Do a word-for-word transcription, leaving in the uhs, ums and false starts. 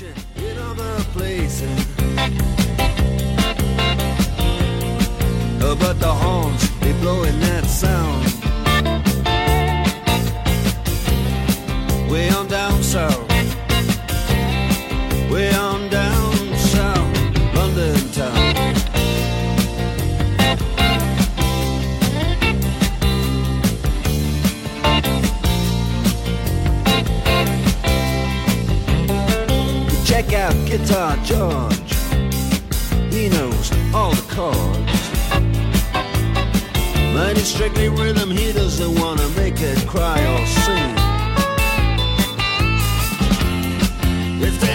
in other places. Uh, but the horns, they blowing that sound way on down south, way on down south, London town. Check out Guitar George, he knows all the chords. But it's strictly rhythm, he doesn't wanna make it cry or sing. If they